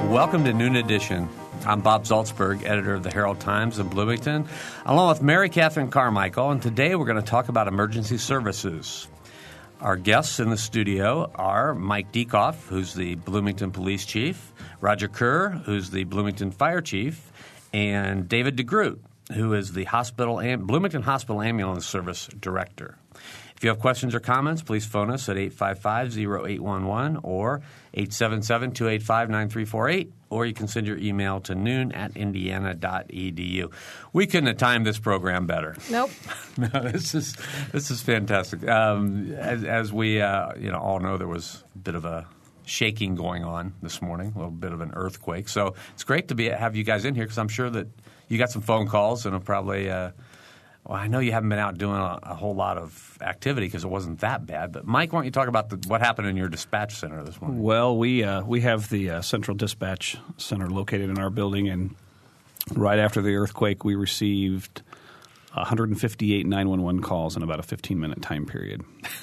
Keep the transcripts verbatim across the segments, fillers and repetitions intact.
Welcome to Noon Edition. I'm Bob Zaltzberg, editor of the Herald-Times in Bloomington, along with Mary Catherine Carmichael, and today we're going to talk about emergency services. Our guests in the studio are Mike Dieckhoff, who's the Bloomington Police Chief, Roger Kerr, who's the Bloomington Fire Chief, and David DeGroot, who is the hospital Bloomington Hospital Ambulance Service Director. If you have questions or comments, please phone us at eight five five, zero eight one one or eight seven seven, two eight five, nine three four eight, or you can send your email to noon at indiana dot e d u. We couldn't have timed this program better. Nope. No, this is this is fantastic. Um, as, as we uh, you know all know, there was a bit of a shaking going on this morning, a little bit of an earthquake. So it's great to be have you guys in here because I'm sure that you got some phone calls and will probably uh, – well, I know you haven't been out doing a, a whole lot of activity because it wasn't that bad. But, Mike, why don't you talk about the, what happened in your dispatch center this morning? Well, we uh, we have the uh, central dispatch center located in our building, and right after the earthquake, we received one hundred fifty-eight nine one one calls in about a fifteen-minute time period.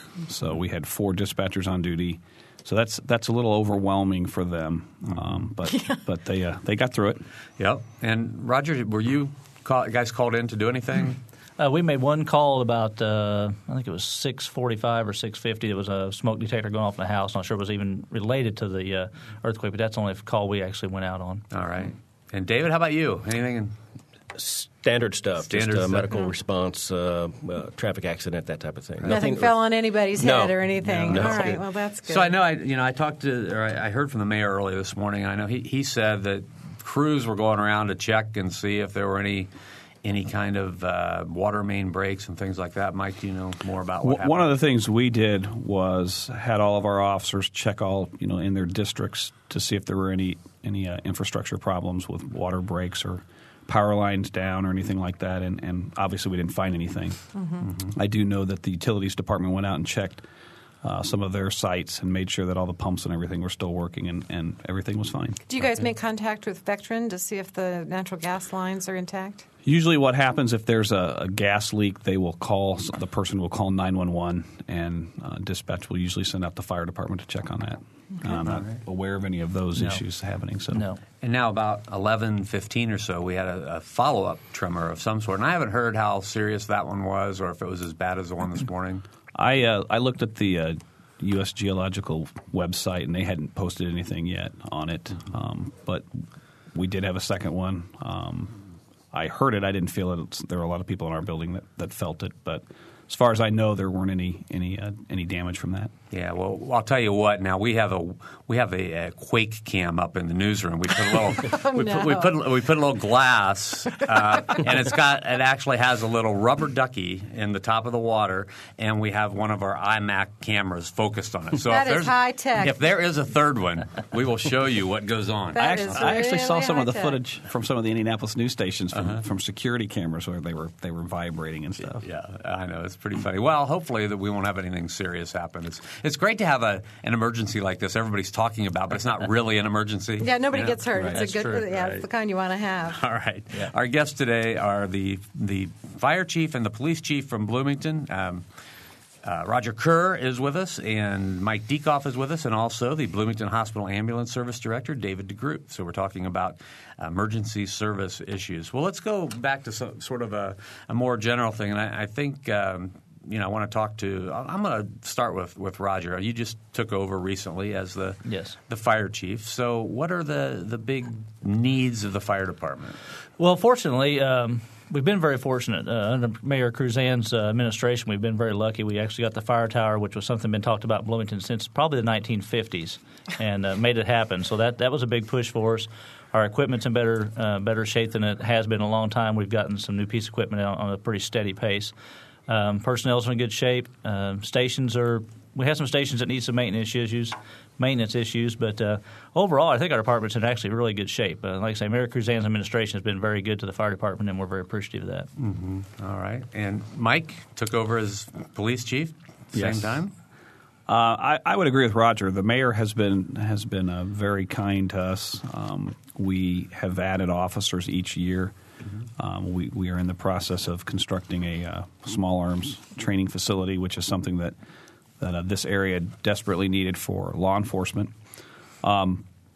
So we had four dispatchers on duty. So that's that's a little overwhelming for them, um, but yeah. but they uh, they got through it. Yep. And, Roger, were you call, guys called in to do anything? Mm-hmm. Uh, we made one call about uh, I think it was six forty-five or six fifty. There was a smoke detector going off in the house. Not sure it was even related to the uh, earthquake, but that's the only call we actually went out on. All right. And David, how about you? Anything? In- Standard stuff, Standard just uh, stuff. medical mm-hmm. response, uh, uh, traffic accident, that type of thing. Nothing, Nothing fell on anybody's no, head or anything. No, no. All right, well, that's good. So I know I you know I talked to or I heard from the mayor earlier this morning. I know he he said that crews were going around to check and see if there were any. Any kind of uh, water main breaks and things like that. Mike, do you know more about what happened? One of the things we did was had all of our officers check all you know in their districts to see if there were any any uh, infrastructure problems with water breaks or power lines down or anything like that. And, and obviously we didn't find anything. Mm-hmm. Mm-hmm. I do know that the utilities department went out and checked Uh, some of their sites and made sure that all the pumps and everything were still working and, and everything was fine. Do you guys make contact with Vectren to see if the natural gas lines are intact? Usually what happens if there's a, a gas leak, they will call – the person will call nine one one and uh, dispatch will usually send out the fire department to check on that. Okay. I'm not right. aware of any of those no. issues happening. So. No. And now about eleven fifteen or so, we had a, a follow-up tremor of some sort. And I haven't heard how serious that one was or if it was as bad as the one this morning. I uh, I looked at the uh, U S Geological website, and they hadn't posted anything yet on it. Um, but we did have a second one. Um, I heard it. I didn't feel it. There were a lot of people in our building that, that felt it. But as far as I know, there weren't any any uh, any damage from that. Yeah, well, I'll tell you what. Now we have a we have a, a quake cam up in the newsroom. We put a little oh, we, no. put, we put we put a little glass, uh, and it's got it actually has a little rubber ducky in the top of the water, and we have one of our iMac cameras focused on it. So that if is high tech. If there is a third one, we will show you what goes on. That I actually, is I actually really saw some of the high-tech. footage from some of the Indianapolis news stations from, Uh-huh. from security cameras where they were they were vibrating and stuff. Yeah, I know. It's pretty funny. Well, hopefully that we won't have anything serious happen. It's it's great to have a an emergency like this everybody's talking about, but it's not really an emergency. Yeah, nobody Yeah. gets hurt. Right. It's a That's good, true. yeah, Right. it's the kind you want to have. All right. Yeah. Our guests today are the the fire chief and the police chief from Bloomington. Um, uh, Roger Kerr is with us, and Mike Dieckhoff is with us, and also the Bloomington Hospital Ambulance Service Director, David DeGroot. So we're talking about emergency service issues. Well, let's go back to some, sort of a, a more general thing, and I, I think um, you know I want to talk to. I'm going to start with, with Roger. You just took over recently as the yes. the fire chief. So what are the the big needs of the fire department? Well, fortunately, um, we've been very fortunate. Uh, under Mayor Cruzan's uh, administration, we've been very lucky. We actually got the fire tower, which was something been talked about in Bloomington since probably the nineteen fifties, and uh, made it happen. So that, that was a big push for us. Our equipment's in better uh, better shape than it has been in a long time. We've gotten some new piece of equipment on, on a pretty steady pace. Um, personnel's in good shape. Uh, stations are – we have some stations that need some maintenance issues, maintenance issues, but uh, overall I think our department's in actually really good shape. Uh, like I say, Mayor Cruzan's administration has been very good to the fire department, and we're very appreciative of that. Mm-hmm. All right. And Mike took over as police chief at the Yes. same time? Uh, I, I would agree with Roger. The mayor has been has been uh, very kind to us. Um, we have added officers each year. Mm-hmm. Um, we, we are in the process of constructing a uh, small arms training facility, which is something that that uh, this area desperately needed for law enforcement. Um,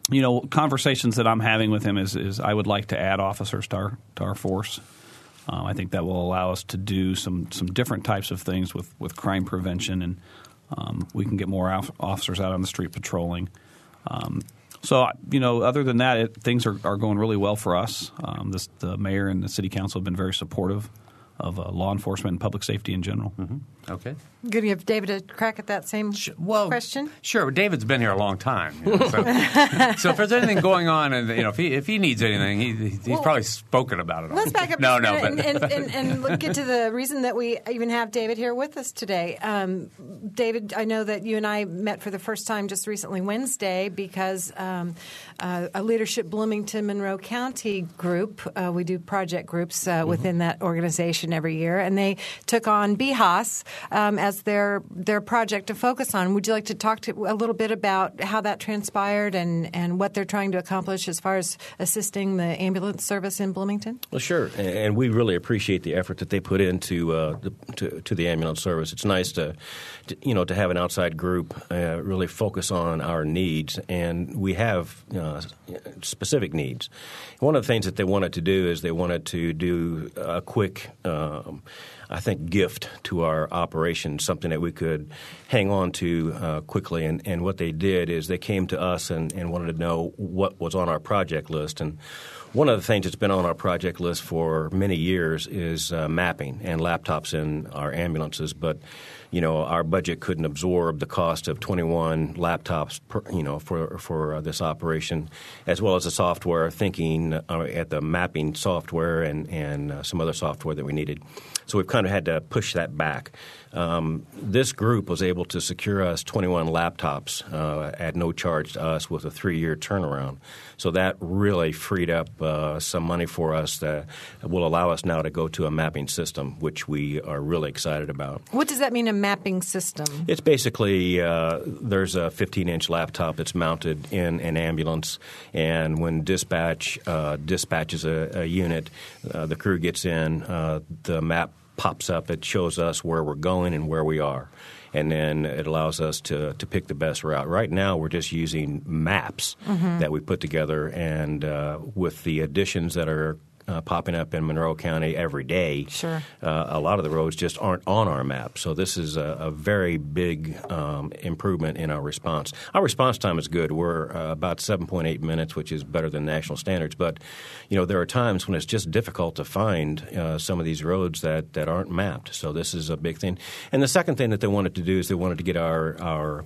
you know, conversations that I'm having with him is, is I would like to add officers to our to our force. Um, I think that will allow us to do some some different types of things with, with crime prevention, and um, we can get more officers out on the street patrolling. Um, so, you know, other than that, it, things are, are going really well for us. Um, this, the mayor and the city council have been very supportive of uh, law enforcement and public safety in general. Mm-hmm. Okay. Good to give David a crack at that same well, question. Sure. David's been here a long time. You know, so, so if there's anything going on, and you know, if he if he needs anything, he, he's well, probably spoken about it. Let's back up no, just no, a minute but, and, and, and, and look into the reason that we even have David here with us today. Um, David, I know that you and I met for the first time just recently Wednesday because um, uh, a Leadership Bloomington Monroe County group, uh, we do project groups uh, mm-hmm. within that organization every year, and they took on B H A S um, as their their project to focus on. Would you like to talk to a little bit about how that transpired and, and what they're trying to accomplish as far as assisting the ambulance service in Bloomington? Well, sure, and we really appreciate the effort that they put into uh, the, to, to the ambulance service. It's nice to, to you know to have an outside group uh, really focus on our needs, and we have uh, specific needs. One of the things that they wanted to do is they wanted to do a quick um, I think, gift to our operation, something that we could hang on to uh, quickly. And, and what they did is they came to us and, and wanted to know what was on our project list. And one of the things that's been on our project list for many years is uh, mapping and laptops in our ambulances. But, you know, our budget couldn't absorb the cost of twenty-one laptops, per, you know, for for uh, this operation, as well as the software, thinking uh, at the mapping software and, and uh, some other software that we needed. So we've kind of had to push that back. Um, this group was able to secure us twenty-one laptops uh, at no charge to us with a three-year turnaround. So that really freed up uh, some money for us that will allow us now to go to a mapping system, which we are really excited about. What does that mean, a mapping system? It's basically uh, there's a fifteen-inch laptop that's mounted in an ambulance, and when dispatch uh, dispatches a, a unit, uh, the crew gets in, uh, the map pops up. It shows us where we're going and where we are. And then it allows us to, to pick the best route. Right now we're just using maps mm-hmm. that we put together, and uh, with the additions that are uh, popping up in Monroe County every day, sure. uh, a lot of the roads just aren't on our map. So this is a, a very big um, improvement in our response. Our response time is good. We're uh, about seven point eight minutes, which is better than national standards. But, you know, there are times when it's just difficult to find uh, some of these roads that, that aren't mapped. So this is a big thing. And the second thing that they wanted to do is they wanted to get our our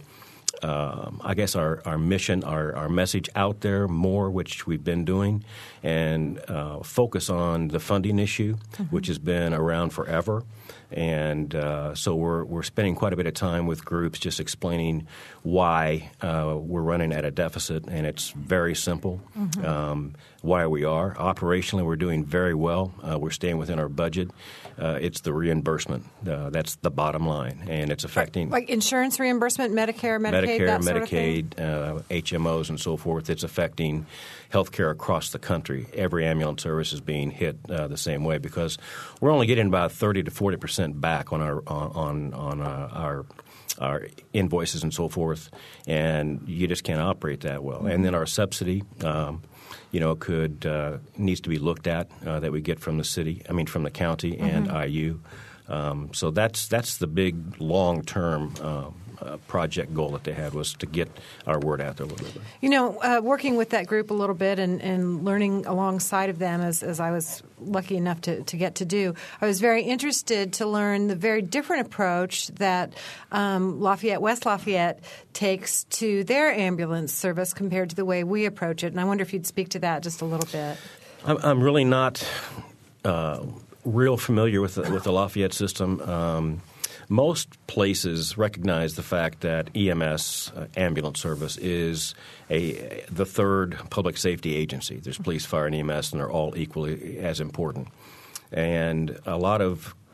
Um, I guess our, our mission, our, our message out there more, which we've been doing, and uh, focus on the funding issue, mm-hmm. which has been around forever. And uh, so we're we're spending quite a bit of time with groups just explaining why uh, we're running at a deficit, and it's very simple. Mm-hmm. Um, why we are. Operationally, we're doing very well. Uh, we're staying within our budget. Uh, it's the reimbursement. Uh, that's the bottom line, and it's affecting like insurance reimbursement, Medicare, Medicaid, Medicare, that sort Medicaid, of thing? Uh, H M Os, and so forth. It's affecting healthcare across the country. Every ambulance service is being hit uh, the same way because we're only getting about thirty to forty percent back on our on on, on uh, our our invoices and so forth, and you just can't operate that well. Mm-hmm. And then our subsidy. Um, you know, could uh, needs to be looked at uh, that we get from the city, I mean from the county and mm-hmm. I U. Um, so that's that's the big long-term uh, uh, project goal that they had, was to get our word out there a little bit. You know, uh, working with that group a little bit and, and learning alongside of them, as, as I was lucky enough to, to get to do, I was very interested to learn the very different approach that um, Lafayette, West Lafayette takes to their ambulance service compared to the way we approach it. And I wonder if you'd speak to that just a little bit. I'm, I'm really not uh, real familiar with the, with the Lafayette system. Um, most places recognize the fact that E M S, uh, ambulance service, is a the third public safety agency. There's police, fire, and E M S, and they're all equally as important. And a lot of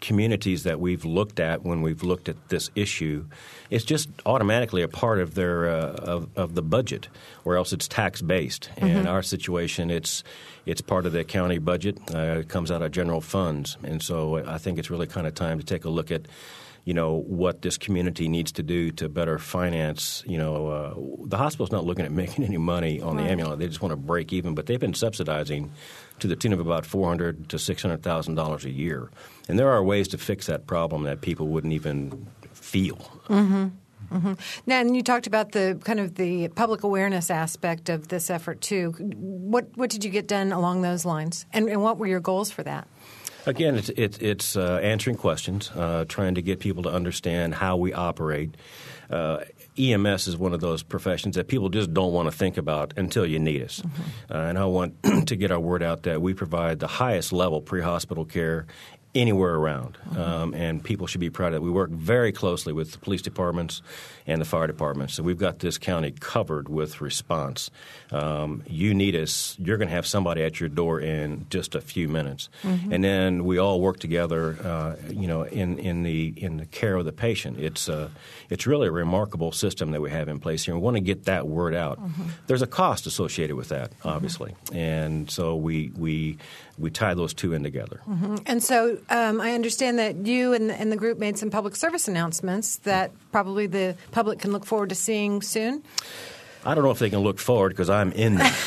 communities that we've looked at when we've looked at this issue, it's just automatically a part of their uh, of, of the budget, or else it's tax based. Mm-hmm. And in our situation, it's it's part of the county budget. Uh, it comes out of general funds, and so I think it's really kind of time to take a look at, you know, what this community needs to do to better finance. You know, uh, the hospital's not looking at making any money on right. the ambulance; they just want to break even. But they've been subsidizing to the tune of about four hundred to six hundred thousand dollars a year, and there are ways to fix that problem that people wouldn't even feel. Mm-hmm. Mm-hmm. Now, and you talked about the kind of the public awareness aspect of this effort too. What what did you get done along those lines, and, and what were your goals for that? Again, it's it's, it's uh, answering questions, uh, trying to get people to understand how we operate. Uh, E M S is one of those professions that people just don't want to think about until you need us. Mm-hmm. Uh, and I want to get our word out that we provide the highest level pre-hospital care anywhere around, mm-hmm. um, and people should be proud of it. We work very closely with the police departments and the fire departments, so we've got this county covered with response. Um, you need us, you're going to have somebody at your door in just a few minutes, mm-hmm. and then we all work together, uh, you know, in, in the in the care of the patient. It's uh, it's really a remarkable system that we have in place here. And we want to get that word out. Mm-hmm. There's a cost associated with that, obviously, mm-hmm. and so we we we tie those two in together. Mm-hmm. And so um, I understand that you and the, and the group made some public service announcements that probably the public can look forward to seeing soon. I don't know if they can look forward because I'm in them.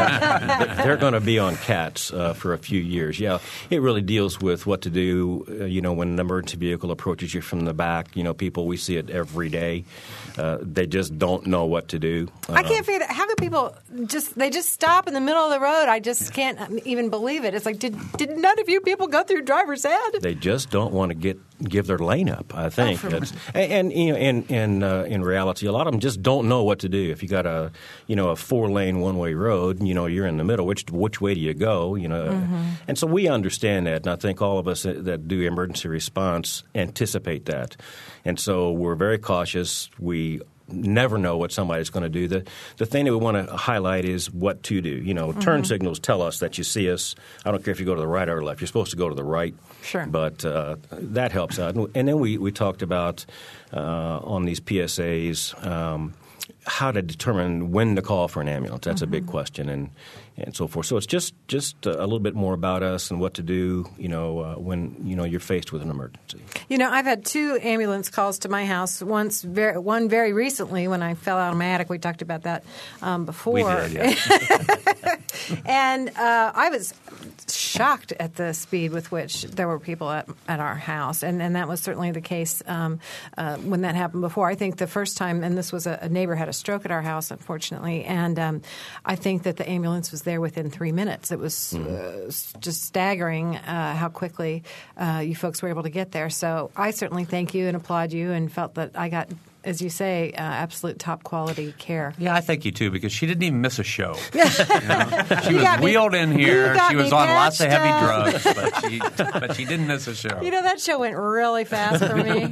But they're going to be on CATS uh, for a few years. Yeah, it really deals with what to do, uh, you know, when an emergency vehicle approaches you from the back. You know, people, we see it every day. Uh, they just don't know what to do. Uh, I can't figure out how do people just they just stop in the middle of the road. I just can't even believe it. It's like did did none of you people go through driver's ed? They just don't want to get give their lane up, I think. Oh, That's, and, and you know, in in, uh, in reality, a lot of them just don't know what to do. If you got a you know a four lane one way road, you know you're in the middle. Which which way do you go? You know, mm-hmm. and so we understand that, and I think all of us that do emergency response anticipate that, and so we're very cautious. We never know what somebody's going to do. The the thing that we want to highlight is what to do. You know, turn mm-hmm. signals tell us that you see us. I don't care if you go to the right or left. You're supposed to go to the right. Sure. But uh, that helps out. And then we, we talked about uh, on these P S As um, how to determine when to call for an ambulance. That's mm-hmm. a big question, and and so forth. So it's just just a little bit more about us and what to do, you know, uh, when you know you're faced with an emergency. You know, I've had two ambulance calls to my house. Once, very, one very recently when I fell out of my attic. We talked about that um, before. We did, yeah. And uh, I was shocked at the speed with which there were people at, at our house, and and that was certainly the case um, uh, when that happened before. I think the first time, and this was a, a neighbor had a stroke at our house, unfortunately, and um, I think that the ambulance was there within three minutes. It was mm-hmm. uh, just staggering uh, how quickly uh, you folks were able to get there. So I certainly thank you and applaud you, and felt that I got, as you say, uh, absolute top quality care. Yeah, I thank you too, because she didn't even miss a show. You know? She You was got me- wheeled in here. you got She was me on lots of heavy patched drugs, but she but she didn't miss a show. You know, that show went really fast for me.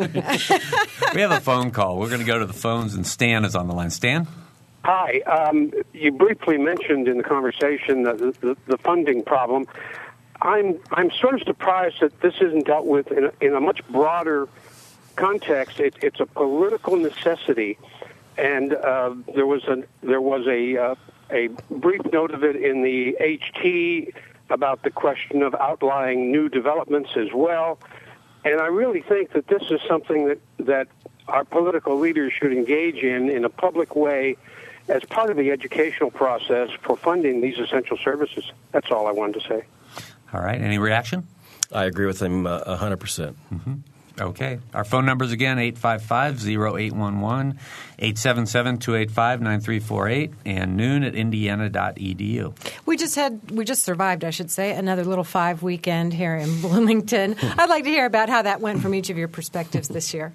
We have a phone call. We're going to go to the phones, and Stan is on the line. Stan? Hi. Um, you briefly mentioned in the conversation the, the, the funding problem. I'm I'm sort of surprised that this isn't dealt with in a, in a much broader context. It, it's a political necessity, and uh, there was a there was a uh, a brief note of it in the H T about the question of outlying new developments as well. And I really think that this is something that that our political leaders should engage in in a public way as part of the educational process for funding these essential services. That's all I wanted to say. All right. Any reaction? I agree with him uh, one hundred percent. Mm-hmm. Okay. Our phone numbers again, eight five five, oh eight one one, eight seven seven, two eight five, nine three four eight, and noon at indiana dot e d u. We just had, we just survived, I should say, another little five weekend here in Bloomington. I'd like to hear about how that went from each of your perspectives this year.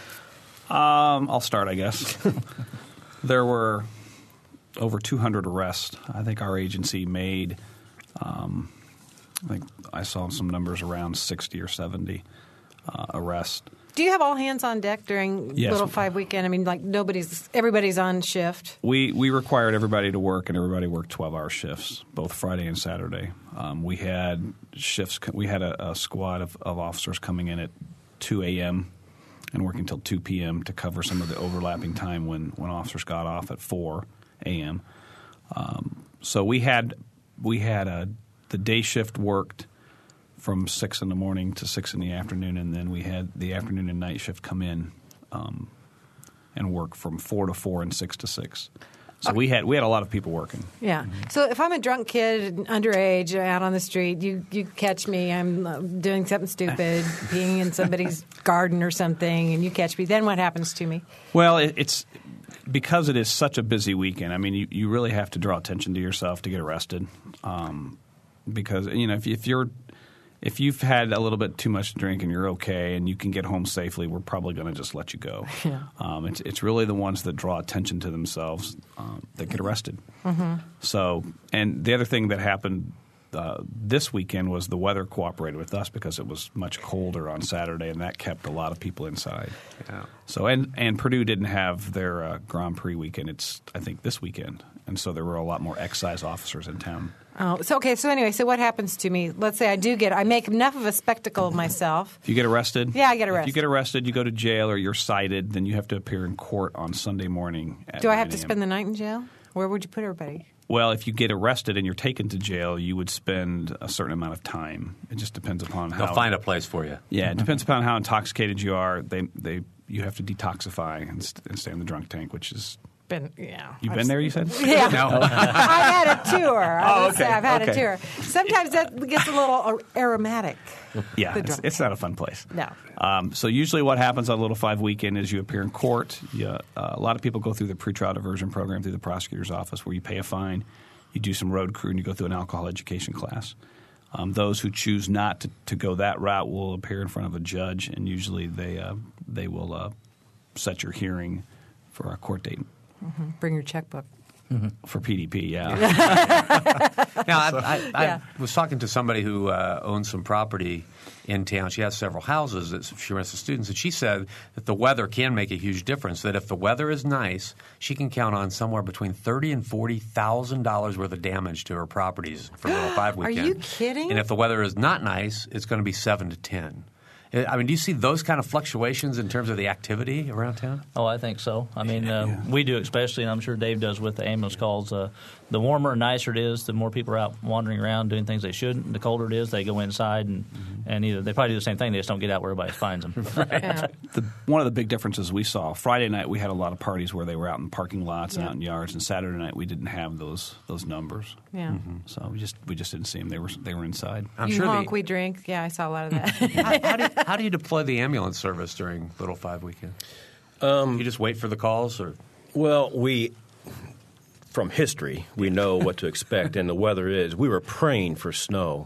Um, I'll start, I guess. There were over two hundred arrests. I think our agency made, um, I think I saw some numbers around sixty or seventy uh, arrests. Do you have all hands on deck during Yes. Little Five Weekend? I mean, like nobody's, everybody's on shift. We we required everybody to work, and everybody worked twelve-hour shifts, both Friday and Saturday. Um, we had shifts. We had a, a squad of, of officers coming in at two a.m. and working until two p.m. to cover some of the overlapping time when, when officers got off at four a.m. Um, so we had we had a, the day shift worked from six in the morning to six in the afternoon, and then we had the afternoon and night shift come in um, and work from four to four and six to six. So we had we had a lot of people working. Yeah. So if I'm a drunk kid, underage, out on the street, you, you catch me, I'm uh, doing something stupid, peeing in somebody's garden or something, and you catch me, then what happens to me? Well, it, it's because it is such a busy weekend. I mean, you, you really have to draw attention to yourself to get arrested, um, because you know if, if you're if you've had a little bit too much to drink and you're okay and you can get home safely, we're probably going to just let you go. Yeah. Um, it's, it's really the ones that draw attention to themselves um, that get arrested. Mm-hmm. So, and the other thing that happened uh, this weekend was the weather cooperated with us because it was much colder on Saturday, and that kept a lot of people inside. Yeah. So, and and Purdue didn't have their uh, Grand Prix weekend. It's I think this weekend, and so there were a lot more excise officers in town. Oh, so okay. So anyway, so what happens to me? Let's say I do get, I make enough of a spectacle of myself. If you get arrested, Yeah, I get arrested. If you get arrested, you go to jail or you're cited. Then you have to appear in court on Sunday morning. At Do I have nine to a.m. spend the night in jail? Where would you put everybody? Well, if you get arrested and you're taken to jail, you would spend a certain amount of time. It just depends upon how. They'll find a place for you. Yeah, it depends upon how intoxicated you are. They they you have to detoxify and, st- and stay in the drunk tank, which is. Been, yeah. You've I've been there, you said? Yeah. No. I've had a tour. I Oh, would say okay, I've had okay. a tour. Sometimes that gets a little ar- aromatic. Yeah, The it's, drunk it's not a fun place. No. Um, so usually what happens on Little Five weekend is you appear in court. You, uh, a lot of people go through the pretrial diversion program through the prosecutor's office where you pay a fine, you do some road crew, and you go through an alcohol education class. Um, those who choose not to, to go that route will appear in front of a judge, and usually they, uh, they will uh, set your hearing for a court date. Mm-hmm. Bring your checkbook. For P D P, yeah. Now, I, I, I Yeah. was talking to somebody who uh, owns some property in town. She has several houses that she rents to students, and she said that the weather can make a huge difference. That if the weather is nice, she can count on somewhere between thirty and forty thousand dollars worth of damage to her properties for Little Five Are weekend. you kidding? And if the weather is not nice, it's going to be seven to ten. I mean, do you see those kind of fluctuations in terms of the activity around town? Oh, I think so. I mean, uh, we do especially, and I'm sure Dave does with the ambulance calls. Uh, the warmer and nicer it is, the more people are out wandering around doing things they shouldn't. The colder it is, they go inside, and, mm-hmm. and either they probably do the same thing. They just don't get out where everybody finds them. Yeah. The, one of the big differences we saw, Friday night we had a lot of parties where they were out in parking lots and Yeah. out in yards, and Saturday night we didn't have those those numbers. Yeah. Mm-hmm. So we just we just didn't see them. They were they were inside. I'm you sure honk, the, we drink. Yeah, I saw a lot of that. how, how, do you, how do you deploy the ambulance service during Little Five weekend? Um, you just wait for the calls, or Well, we, from history, we know what to expect, and the weather is. We were praying for snow,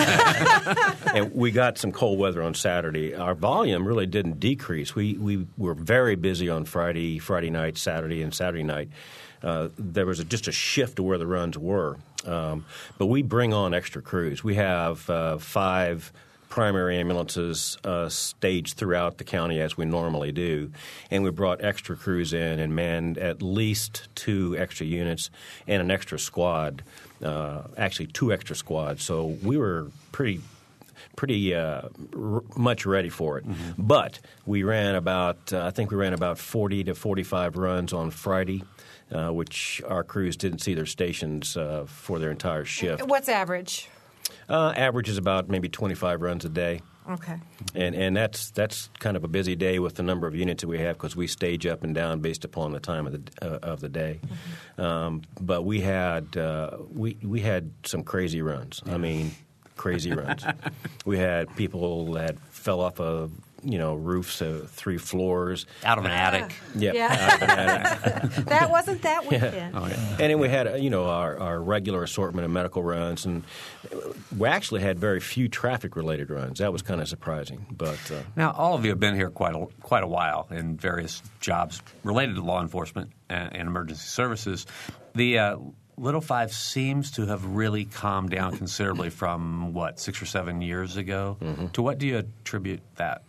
uh, and we got some cold weather on Saturday. Our volume really didn't decrease. We we were very busy on Friday, Friday night, Saturday, and Saturday night. Uh, there was a, just a shift to where the runs were, um, but we bring on extra crews. We have uh, five primary ambulances uh, staged throughout the county as we normally do, and we brought extra crews in and manned at least two extra units and an extra squad, uh, actually two extra squads. So we were pretty pretty uh, r- much ready for it. Mm-hmm. But we ran about, uh, I think we ran about forty to forty-five runs on Friday, uh, which our crews didn't see their stations uh, for their entire shift. What's average? Uh, average is about maybe twenty-five runs a day. Okay. And and that's that's kind of a busy day with the number of units that we have because we stage up and down based upon the time of the uh, of the day. Mm-hmm. Um, but we had uh, we we had some crazy runs. Yeah. I mean, crazy runs. We had people that fell off of you know roofs of three floors out of an attic. Yep, Yeah. out of an attic. That wasn't that weekend. Yeah. Oh, yeah. And then we had, uh, you know, our, our regular assortment of medical runs, and we actually had very few traffic-related runs. That was kind of surprising. But uh, Now, all of you have been here quite a, quite a while in various jobs related to law enforcement and, and emergency services. The uh, Little Five seems to have really calmed down considerably from, what, six or seven years ago? Mm-hmm. To what do you attribute that?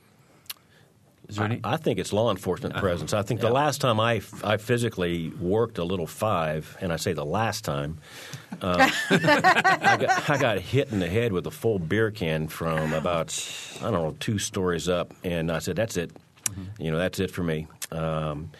Is there any? I, I think it's law enforcement Uh-huh. presence. I think Yeah. the last time I, I physically worked a Little Five, and I say the last time, Uh, I, got, I got hit in the head with a full beer can from about, I don't know, two stories up, and I said, that's it. Mm-hmm. You know, that's it for me. Um,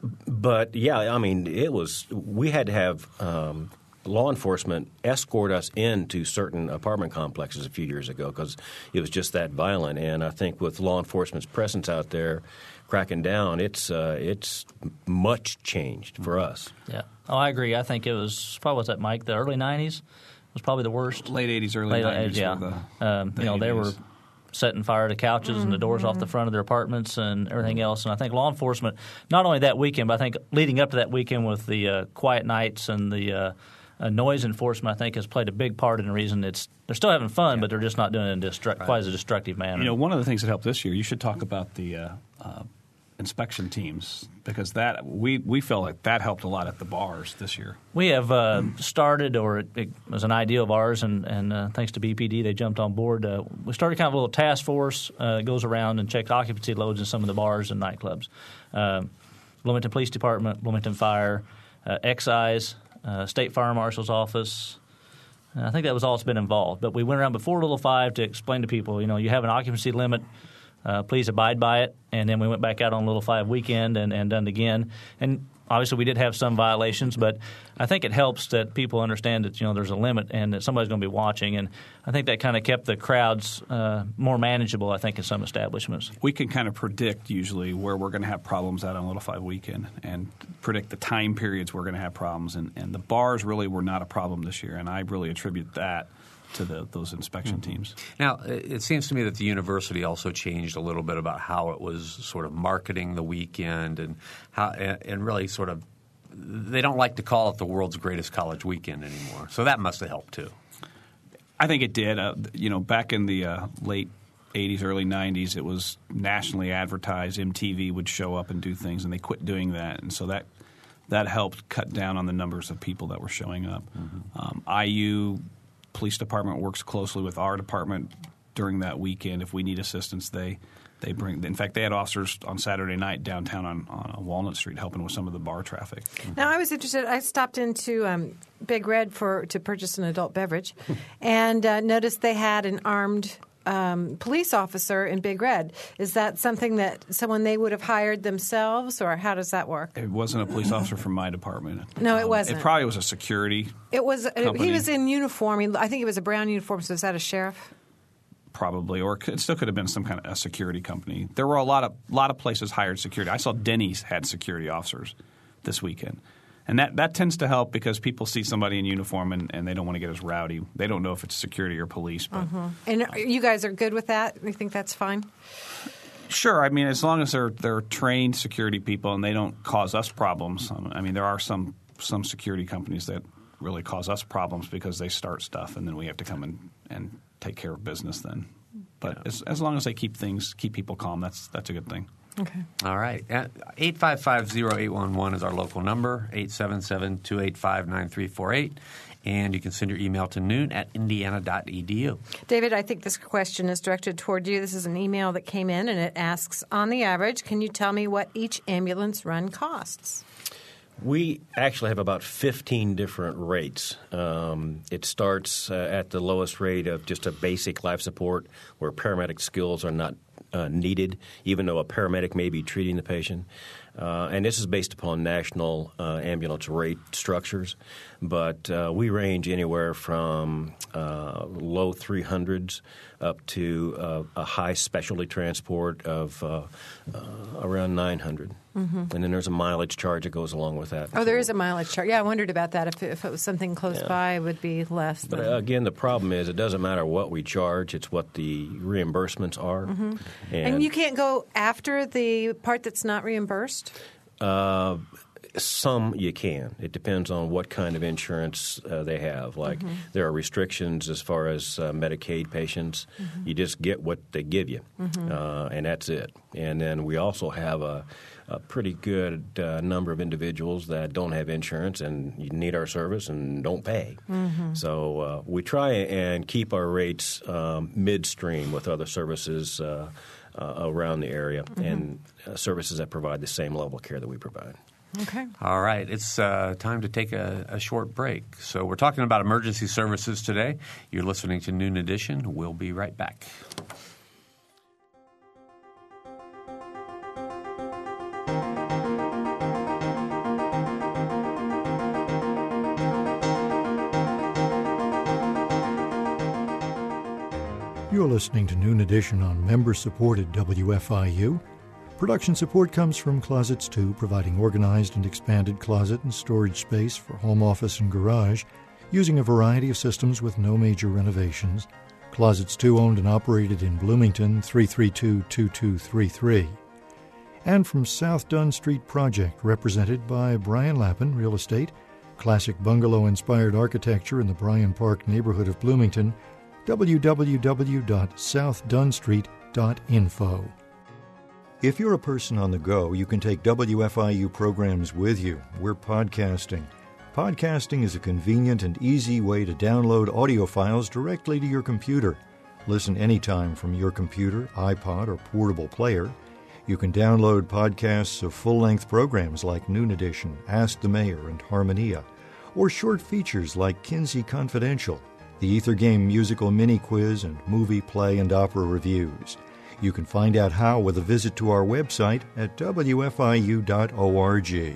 but, yeah, I mean, it was – we had to have um, law enforcement escort us into certain apartment complexes a few years ago because it was just that violent. And I think with law enforcement's presence out there cracking down, it's uh, it's much changed for us. Yeah. Oh, I agree. I think it was – probably was that, Mike, the early nineties was probably the worst. Late eighties, early Late nineties. eighties, yeah. The, um, the you know, eighties. they were – setting fire to couches mm-hmm. and the doors off the front of their apartments and everything else. And I think law enforcement, not only that weekend, but I think leading up to that weekend with the uh, quiet nights and the uh, uh, noise enforcement, I think has played a big part in the reason it's they're still having fun, yeah. but they're just not doing it in a destru- right. quite as a destructive manner. You know, one of the things that helped this year, you should talk about the uh, uh, inspection teams because that we, we felt like that helped a lot at the bars this year. We have uh, started, or it, it was an idea of ours, and, and uh, thanks to B P D, they jumped on board. Uh, we started kind of a little task force uh, that goes around and checks occupancy loads in some of the bars and nightclubs. Um, Bloomington Police Department, Bloomington Fire, uh, Excise, uh, State Fire Marshal's Office. And I think that was all that's been involved. But we went around before Little Five to explain to people, you know, you have an occupancy limit. Uh, please abide by it. And then we went back out on Little Five weekend and, and done it again. And obviously we did have some violations, but I think it helps that people understand that, you know, there's a limit and that somebody's going to be watching. And I think that kind of kept the crowds uh, more manageable, I think, in some establishments. We can kind of predict usually where we're going to have problems out on Little Five weekend and predict the time periods we're going to have problems. And, and the bars really were not a problem this year, and I really attribute that to the, those inspection mm-hmm. teams. Now, it seems to me that the university also changed a little bit about how it was sort of marketing the weekend and how and really sort of they don't like to call it the world's greatest college weekend anymore. So that must have helped too. I think it did. Uh, you know, back in the uh, late eighties, early nineties, it was nationally advertised. M T V would show up and do things, and they quit doing that. And so that that helped cut down on the numbers of people that were showing up. Mm-hmm. Um, I U Police Department works closely with our department during that weekend. If we need assistance, they they bring. In fact, they had officers on Saturday night downtown on, on Walnut Street helping with some of the bar traffic. Now, I was interested. I stopped into um, Big Red for to purchase an adult beverage, and uh, noticed they had an armed um, police officer in Big Red. Is that something that someone they would have hired themselves, or how does that work? It wasn't a police officer from my department. No, it wasn't. Um, it probably was a security. It was. company. He was in uniform. He, I think it was a brown uniform. So is that a sheriff? Probably, or it still could have been some kind of a security company. There were a lot of lot of places hired security. I saw Denny's had security officers this weekend. And that, that tends to help because people see somebody in uniform and, and they don't want to get as rowdy. They don't know if it's security or police. But, uh-huh. And you guys are good with that? You think that's fine? Sure. I mean, as long as they're they're trained security people and they don't cause us problems. I mean, there are some some security companies that really cause us problems because they start stuff and then we have to come in and take care of business then. But yeah. as, as long as they keep things, keep people calm, that's that's a good thing. Okay. All right. eight five five, oh eight one one is our local number, eight seven seven, two eight five, nine three four eight. And you can send your email to noon at indiana dot e d u. David, I think this question is directed toward you. This is an email that came in, and it asks, on the average, can you tell me what each ambulance run costs? We actually have about fifteen different rates. Um, it starts uh, at the lowest rate of just a basic life support where paramedic skills are not uh, needed, even though a paramedic may be treating the patient. Uh, and this is based upon national uh, ambulance rate structures. But uh, we range anywhere from uh, low three hundreds up to uh, a high specialty transport of uh, uh, around nine hundred. Mm-hmm. And then there's a mileage charge that goes along with that. Oh, there is a mileage charge. Yeah, I wondered about that. If it, if it was something close yeah. by, it would be less. But than... uh, again, the problem is it doesn't matter what we charge. It's what the reimbursements are. Mm-hmm. And, and you can't go after the part that's not reimbursed? Uh, some you can. It depends on what kind of insurance uh, they have. Like mm-hmm. there are restrictions as far as uh, Medicaid patients. Mm-hmm. You just get what they give you, mm-hmm. uh, and that's it. And then we also have a, a pretty good uh, number of individuals that don't have insurance and you need our service and don't pay. Mm-hmm. So uh, we try and keep our rates um, midstream with other services uh, uh, around the area mm-hmm. and uh, services that provide the same level of care that we provide. Okay. All right. It's uh, time to take a, a short break. So we're talking about emergency services today. You're listening to Noon Edition. We'll be right back. You're listening to Noon Edition on member-supported W F I U. Production support comes from Closets two, providing organized and expanded closet and storage space for home office and garage, using a variety of systems with no major renovations. Closets two, owned and operated in Bloomington, three three two, two two three three. And from South Dunn Street Project, represented by Brian Lappin, Real Estate, classic bungalow-inspired architecture in the Bryan Park neighborhood of Bloomington, w w w dot south dunn street dot info. If you're a person on the go, you can take W F I U programs with you. We're podcasting. Podcasting is a convenient and easy way to download audio files directly to your computer. Listen anytime from your computer, iPod, or portable player. You can download podcasts of full-length programs like Noon Edition, Ask the Mayor, and Harmonia, or short features like Kinsey Confidential, the Ether Game musical mini-quiz, and movie, play, and opera reviews. You can find out how with a visit to our website at w f i u dot org.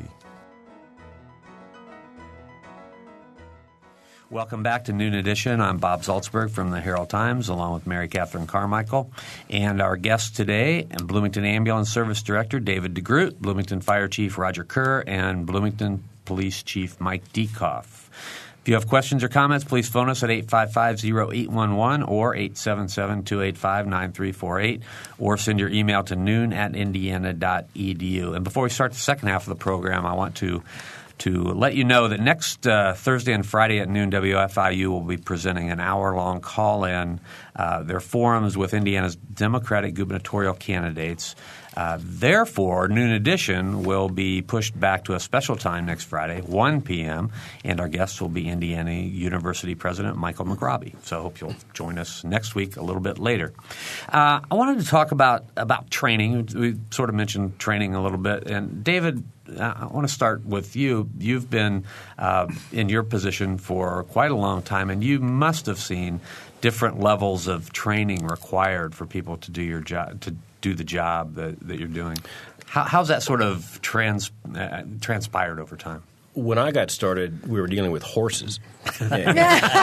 Welcome back to Noon Edition. I'm Bob Zaltsberg from the Herald Times, along with Mary Catherine Carmichael. And our guest today, Bloomington Ambulance Service Director David DeGroot, Bloomington Fire Chief Roger Kerr, and Bloomington Police Chief Mike Dekoff. If you have questions or comments, please phone us at eight five five, zero eight one one or eight seven seven, two eight five, nine three four eight, or send your email to noon at indiana dot e d u. And before we start the second half of the program, I want to to let you know that next uh, Thursday and Friday at noon, W F I U will be presenting an hour-long call-in. Uh, their forums with Indiana's Democratic gubernatorial candidates. Uh, therefore, Noon Edition will be pushed back to a special time next Friday, one p.m., and our guest will be Indiana University President Michael McRobbie. So I hope you'll join us next week a little bit later. Uh, I wanted to talk about, about training. We sort of mentioned training a little bit. And David, I want to start with you. You've been uh, in your position for quite a long time, and you must have seen different levels of training required for people to do your job, to do the job that, that you're doing. How, how's that sort of trans, uh, transpired over time? When I got started, we were dealing with horses. It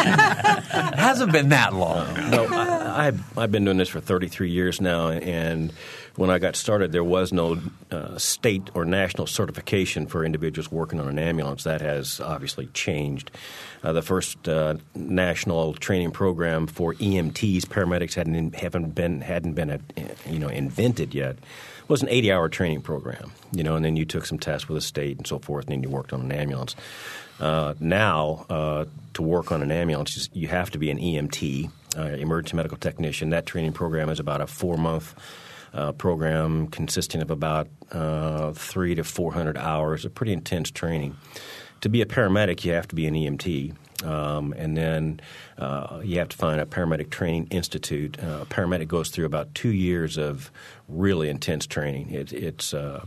hasn't been that long. Uh, no, I, I've, I've been doing this for thirty-three years now, and when I got started, there was no uh, state or national certification for individuals working on an ambulance. That has obviously changed. Uh, the first uh, national training program for E M Ts, paramedics, hadn't haven't been hadn't been uh, you know invented yet. It was an eighty-hour training program, you know, and then you took some tests with the state and so forth, and then you worked on an ambulance. Uh, now, uh, to work on an ambulance, you have to be an E M T, uh, emergency medical technician. That training program is about a four-month uh, program consisting of about uh, three to four hundred hours, a pretty intense training. To be a paramedic, you have to be an E M T. Um, and then uh, you have to find a paramedic training institute. Uh, a paramedic goes through about two years of really intense training. It, it's uh,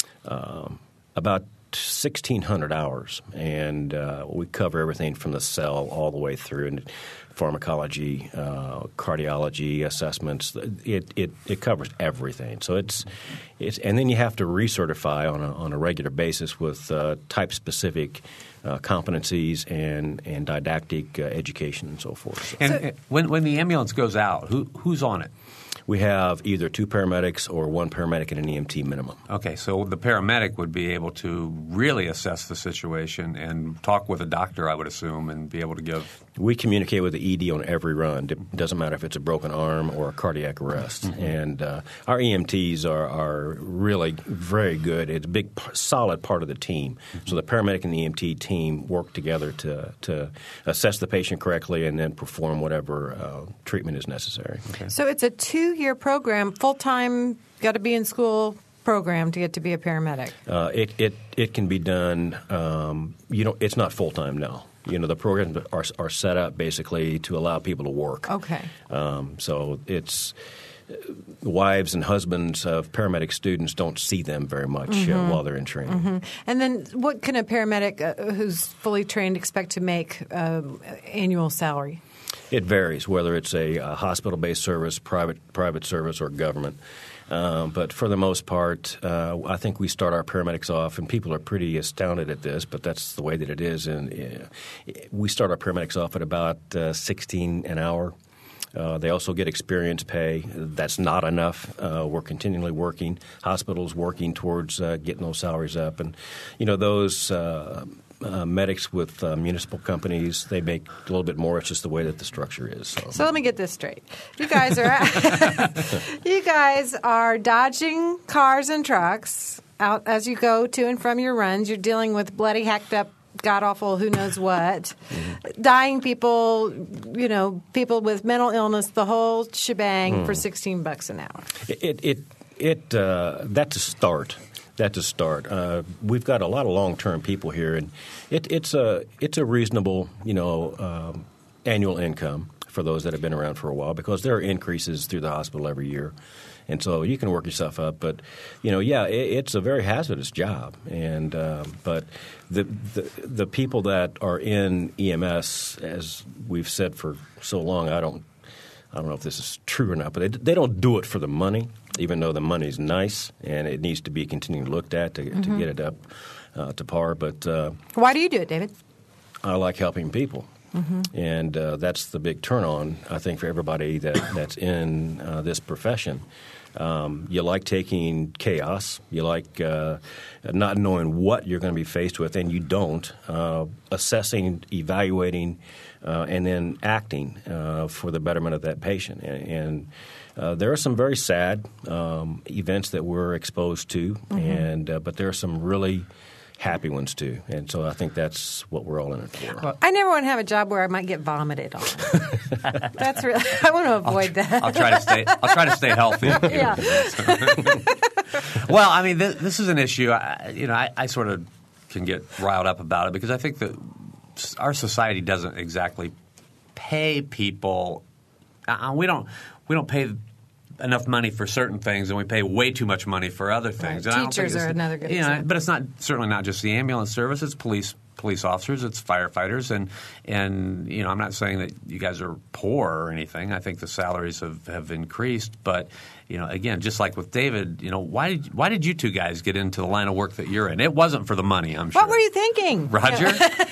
uh, about sixteen hundred hours, and uh, we cover everything from the cell all the way through, and pharmacology, uh, cardiology assessments. It, it it covers everything. So it's it's and then you have to recertify on a on a regular basis with uh, type specific uh, competencies and and didactic uh, education and so forth. And so, when when the ambulance goes out, who who's on it? We have either two paramedics or one paramedic and an E M T minimum. Okay, so the paramedic would be able to really assess the situation and talk with a doctor, I would assume, and be able to give – We communicate with the E D on every run. It doesn't matter if it's a broken arm or a cardiac arrest. Mm-hmm. And uh, our E M Ts are, are really very good. It's a big, solid part of the team. Mm-hmm. So the paramedic and the E M T team work together to, to assess the patient correctly and then perform whatever uh, treatment is necessary. Okay. So it's a two year program, full-time, got to be in school program to get to be a paramedic. Uh, it, it it can be done. Um, you know, it's not full-time now. You know, the programs are are set up basically to allow people to work. Okay. Um, so it's wives and husbands of paramedic students don't see them very much mm-hmm. uh, while they're in training. Mm-hmm. And then what can a paramedic uh, who's fully trained expect to make uh, annual salary? It varies, whether it's a, a hospital-based service, private private service, or government. Uh, but for the most part, uh, I think we start our paramedics off, and people are pretty astounded at this, but that's the way that it is. And uh, we start our paramedics off at about uh, sixteen an hour. Uh, they also get experience pay. That's not enough. Uh, we're continually working. Hospitals working towards uh, getting those salaries up. And, you know, those uh, uh, medics with uh, municipal companies, they make a little bit more. It's just the way that the structure is. So, so let me get this straight. You guys are you guys are dodging cars and trucks out as you go to and from your runs. You're dealing with bloody, hacked up, god-awful, who knows what, mm-hmm. dying people, you know, people with mental illness, the whole shebang mm. for sixteen bucks an hour. It it it uh, that's a start. That's a start. Uh, we've got a lot of long-term people here, and it, it's a it's a reasonable, you know, um, annual income for those that have been around for a while because there are increases through the hospital every year. And so you can work yourself up, but you know, yeah, it, it's a very hazardous job. And um, but the, the the people that are in E M S, as we've said for so long, I don't I don't know if this is true or not, but they, they don't do it for the money, even though the money's nice and it needs to be continually looked at to, mm-hmm. to get it up uh, to par. But uh, why do you do it, David? I like helping people. Mm-hmm. And uh, that's the big turn-on, I think, for everybody that, that's in uh, this profession. Um, you like taking chaos. You like uh, not knowing what you're going to be faced with, and you don't. Uh, assessing, evaluating, uh, and then acting uh, for the betterment of that patient. And, and uh, there are some very sad um, events that we're exposed to, mm-hmm. and uh, but there are some really happy ones too, and so I think that's what we're all in it for. Well, I never want to have a job where I might get vomited on. That's really I want to avoid I'll, that. I'll try to stay. I'll try to stay healthy. Yeah. Well, I mean, this, this is an issue. I, you know, I, I sort of can get riled up about it because I think that our society doesn't exactly pay people. Uh, we don't. We don't pay enough money for certain things, and we pay way too much money for other things. Right. And Teachers are another good you know, example. But it's not certainly not just the ambulance service. It's police police officers. It's firefighters. And, and you know, I'm not saying that you guys are poor or anything. I think the salaries have, have increased. But, you know, again, just like with David, you know, why did, why did you two guys get into the line of work that you're in? It wasn't for the money, I'm sure. What were you thinking? Roger?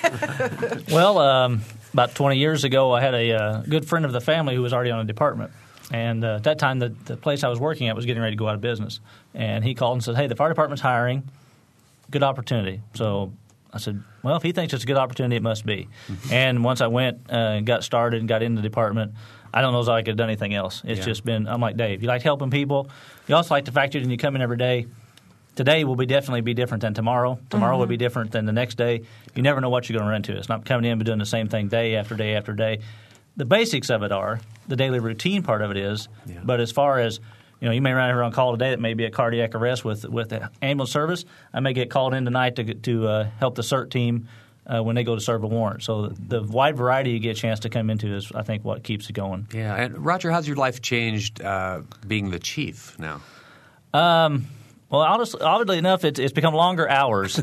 Well, um, about twenty years ago, I had a uh, good friend of the family who was already on a department. And uh, at that time, the, the place I was working at was getting ready to go out of business. And he called and said, hey, the fire department's hiring. Good opportunity. So I said, well, if he thinks it's a good opportunity, it must be. Mm-hmm. And once I went uh, and got started and got into the department, I don't know if I could have done anything else. It's yeah. just been – I'm like Dave. You like helping people. You also like the fact that you come in every day. Today will be definitely be different than tomorrow. Tomorrow mm-hmm. will be different than the next day. You never know what you're going to run into. It's not coming in but doing the same thing day after day after day. The basics of it are the daily routine part of it is, yeah. but as far as you know, you may run here on call today that may be a cardiac arrest with with the ambulance service. I may get called in tonight to to uh, help the CERT team uh, when they go to serve a warrant. So the, the wide variety you get a chance to come into is, I think, what keeps it going. Yeah, and Roger, how's your life changed uh, being the chief now? Um. Well, honestly, oddly enough, it's, it's become longer hours.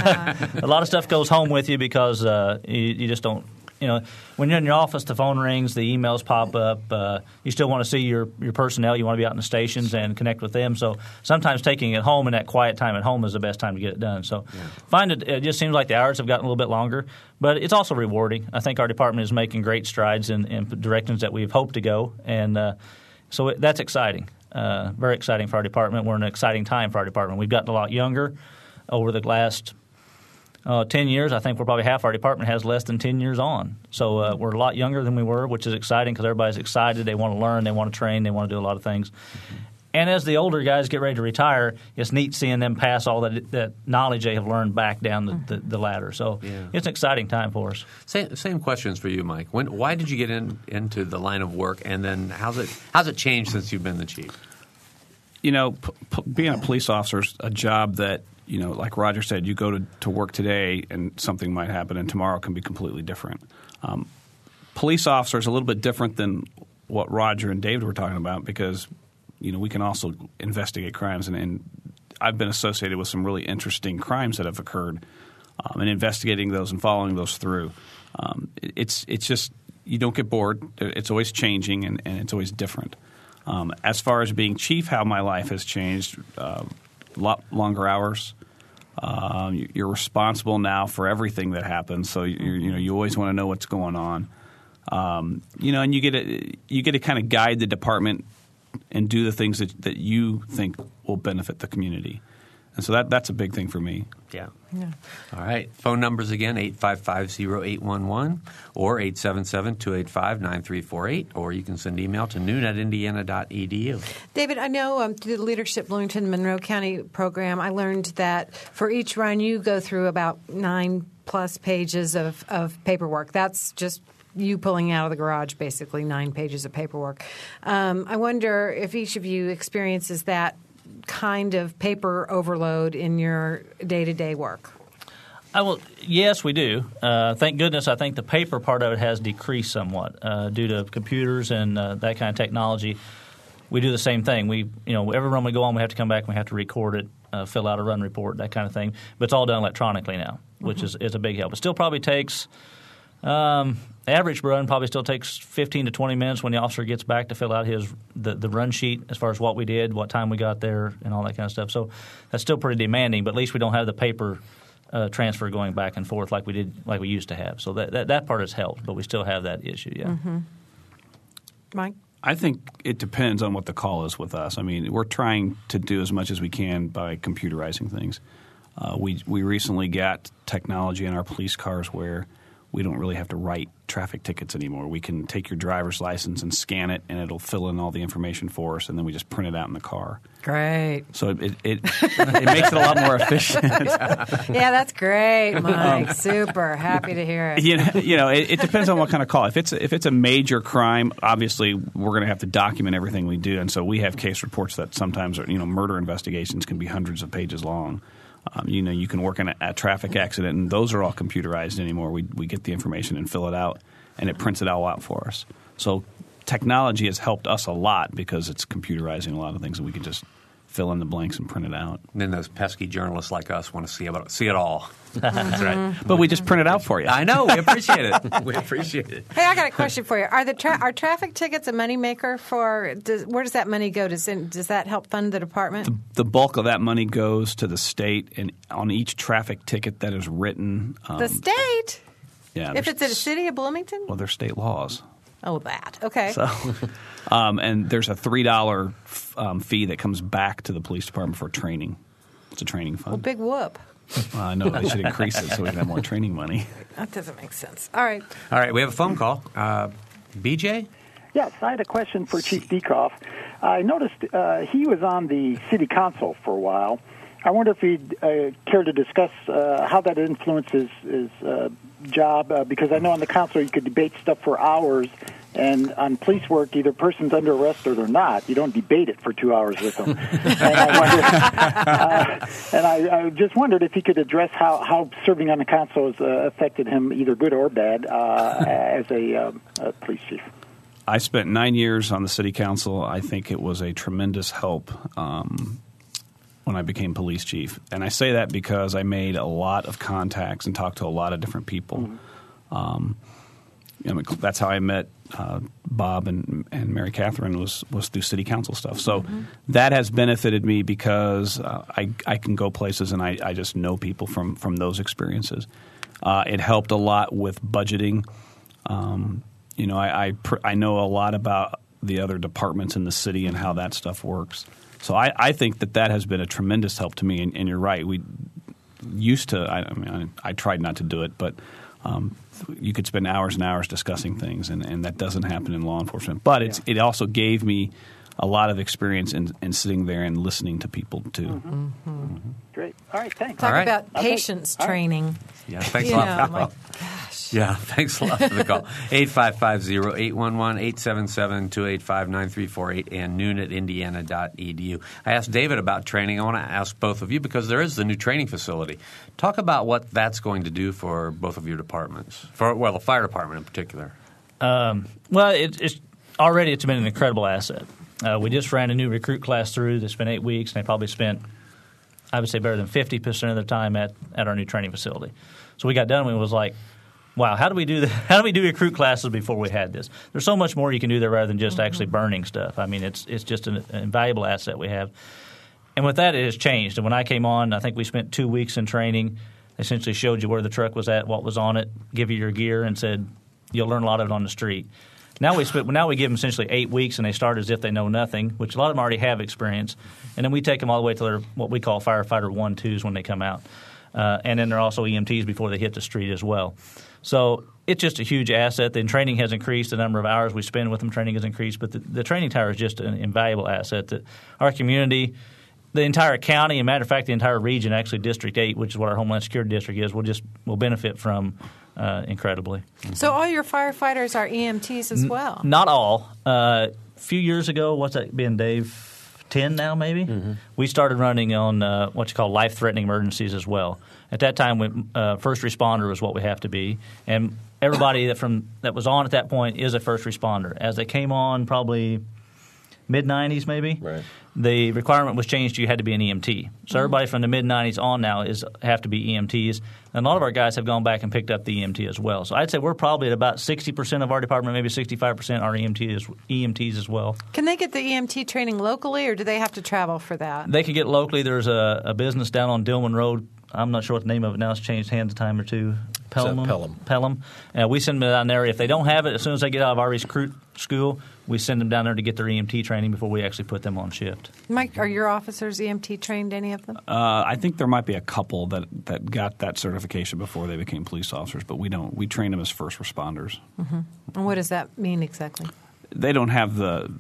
A lot of stuff goes home with you because uh, you, you just don't. You know, when you're in your office, the phone rings, the emails pop up. Uh, you still want to see your, your personnel. You want to be out in the stations and connect with them. So sometimes taking it home and that quiet time at home is the best time to get it done. So yeah. find it. It just seems like the hours have gotten a little bit longer, but it's also rewarding. I think our department is making great strides in, in directions that we've hoped to go, and uh, so it, that's exciting. Uh, very exciting for our department. We're in an exciting time for our department. We've gotten a lot younger over the last Uh, ten years. I think we're probably half our department has less than ten years on. So uh, we're a lot younger than we were, which is exciting because everybody's excited. They want to learn. They want to train. They want to do a lot of things. Mm-hmm. And as the older guys get ready to retire, it's neat seeing them pass all that, that knowledge they have learned back down the, the, the ladder. So yeah. it's an exciting time for us. Same, same questions for you, Mike. When, why did you get in, into the line of work, and then how's it how's it changed since you've been the chief? You know, p- p- being a police officer is a job that, you know, like Roger said, you go to, to work today and something might happen, and tomorrow can be completely different. Um, police officers are a little bit different than what Roger and David were talking about because you know, we can also investigate crimes, and, and I've been associated with some really interesting crimes that have occurred, um, and investigating those and following those through. Um, it, it's it's just you don't get bored. It's always changing, and, and it's always different. Um, as far as being chief, how my life has changed, a uh, lot longer hours. Uh, you're responsible now for everything that happens, so you you know you always want to know what's going on. Um, you know, and you get to, you get to kind of guide the department and do the things that, that you think will benefit the community. And so that that's a big thing for me. Yeah. yeah. All right. Phone numbers again, eight five five, zero eight one one or eight seven seven, two eight five, nine three four eight, or you can send email to noon at indiana dot e d u. David, I know um, through the Leadership Bloomington Monroe County program, I learned that for each run you go through about nine plus pages of, of paperwork. That's just you pulling out of the garage, basically nine pages of paperwork. Um, I wonder if each of you experiences that kind of paper overload in your day-to-day work. I will. Yes, we do. Uh, thank goodness I think the paper part of it has decreased somewhat uh, due to computers and uh, that kind of technology. We do the same thing. We, you know, every run we go on, we have to come back and we have to record it, uh, fill out a run report, that kind of thing. But it's all done electronically now, which mm-hmm. is, is a big help. It still probably takes um, – the average run probably still takes fifteen to twenty minutes when the officer gets back to fill out his the, the run sheet as far as what we did, what time we got there, and all that kind of stuff. So that's still pretty demanding, but at least we don't have the paper uh, transfer going back and forth like we did, like we used to have. So that that, that part has helped, but we still have that issue. Yeah, mm-hmm. Mike? I think it depends on what the call is with us. I mean, we're trying to do as much as we can by computerizing things. Uh, we we recently got technology in our police cars where we don't really have to write traffic tickets anymore. We can take your driver's license and scan it, and it'll fill in all the information for us, and then we just print it out in the car. Great. So it it, it makes it a lot more efficient. Yeah, that's great, Mike. Super. Happy to hear it. You know, you know it, it depends on what kind of call. If it's if it's a major crime, obviously we're going to have to document everything we do, and so we have case reports that sometimes are, you know, murder investigations can be hundreds of pages long. Um, you know, you can work in a, a traffic accident, and those are all computerized anymore. We we get the information and fill it out, and it prints it all out for us. So technology has helped us a lot because it's computerizing a lot of things, and we can just fill in the blanks and print it out. And then those pesky journalists like us want to see about see it all. That's right. But we just print it out for you. I know. We appreciate it. We appreciate it. Hey, I got a question for you. Are the tra- are traffic tickets a moneymaker for? Does, where does that money go? Does it, does that help fund the department? The, the bulk of that money goes to the state, and on each traffic ticket that is written, um, the state. Yeah. If it's in the city of Bloomington. Well, there's state laws. Oh, that. Okay. So, um, and there's a three dollar um, fee that comes back to the police department for training. It's a training fund. Well, big whoop. Well, I know they should increase it so we can have more training money. That doesn't make sense. All right. All right. We have a phone call. Uh, B J? Yes, I had a question for Chief Decoff. I noticed uh, he was on the city council for a while. I wonder if he'd uh, care to discuss uh, how that influences his uh, job, uh, because I know on the council you could debate stuff for hours, and on police work, either person's under arrest or they're not. You don't debate it for two hours with them. and I, wondered, uh, and I, I just wondered if he could address how, how serving on the council has uh, affected him, either good or bad, uh, as a, um, a police chief. I spent nine years on the city council. I think it was a tremendous help um, when I became police chief. And I say that because I made a lot of contacts and talked to a lot of different people. Mm-hmm. Um, you know, that's how I met uh, Bob and, and Mary Catherine was, was through city council stuff. So mm-hmm. that has benefited me because uh, I, I can go places and I, I just know people from, from those experiences. Uh, it helped a lot with budgeting. Um, you know, I, I, pr- I know a lot about the other departments in the city and how that stuff works. So I, I think that that has been a tremendous help to me. And, and you're right. We used to I, – I mean, I, I tried not to do it, but um, you could spend hours and hours discussing things, and, and that doesn't happen in law enforcement. But it's, yeah. it also gave me a lot of experience in, in sitting there and listening to people too. Mm-hmm. Mm-hmm. Great. All right, thanks. Talk All right. about patience okay. training. Right. Yeah, thanks you a lot. know, my gosh. Yeah, thanks a lot for the call. eight five five zero, eight one one, eight seven seven, two eight five, nine three four eight and noon at indiana dot e d u. I asked David about training. I want to ask both of you because there is the new training facility. Talk about what that's going to do for both of your departments, for well, the fire department in particular. Um, well, it, it's already it's been an incredible asset. Uh, we just ran a new recruit class through that's been eight weeks, and they probably spent, I would say, better than fifty percent of their time at, at our new training facility. So we got done and it was like, wow, how do we do that? How do we do recruit classes before we had this? There's so much more you can do there rather than just mm-hmm. actually burning stuff. I mean, it's it's just an, an invaluable asset we have. And with that, it has changed. And when I came on, I think we spent two weeks in training. Essentially showed you where the truck was at, what was on it, give you your gear, and said you'll learn a lot of it on the street. Now we spent, now we give them essentially eight weeks, and they start as if they know nothing, which a lot of them already have experience. And then we take them all the way to their what we call firefighter one twos when they come out. Uh, and then they're also E M Ts before they hit the street as well. So it's just a huge asset. The training has increased. The number of hours we spend with them training has increased. But the, the training tower is just an invaluable asset that our community – the entire county, and matter of fact, the entire region, actually District eight, which is what our Homeland Security District is, will just will benefit from uh, incredibly. So all your firefighters are E M Ts as well? N- not all. Uh, a few years ago, what's that been, Dave? ten now maybe? Mm-hmm. We started running on uh, what you call life-threatening emergencies as well. At that time, we, uh, first responder was what we have to be. And everybody that from that was on at that point is a first responder. As they came on probably mid nineties maybe, right. the requirement was changed. You had to be an E M T. So mm-hmm. everybody from the mid nineties on now is have to be E M Ts. And a lot of our guys have gone back and picked up the E M T as well. So I'd say we're probably at about sixty percent of our department, maybe sixty-five percent are E M Ts, E M Ts as well. Can they get the E M T training locally, or do they have to travel for that? They can get locally. There's a, a business down on Dillman Road. I'm not sure what the name of it now. It's changed hands a time or two. Pelham. Pelham. Pelham. Uh, we send them down there. If they don't have it, as soon as they get out of our recruit school, we send them down there to get their E M T training before we actually put them on shift. Mike, are your officers E M T trained, any of them? Uh, I think there might be a couple that, that got that certification before they became police officers, but we don't. We train them as first responders. Mm-hmm. And what does that mean exactly? They don't have the,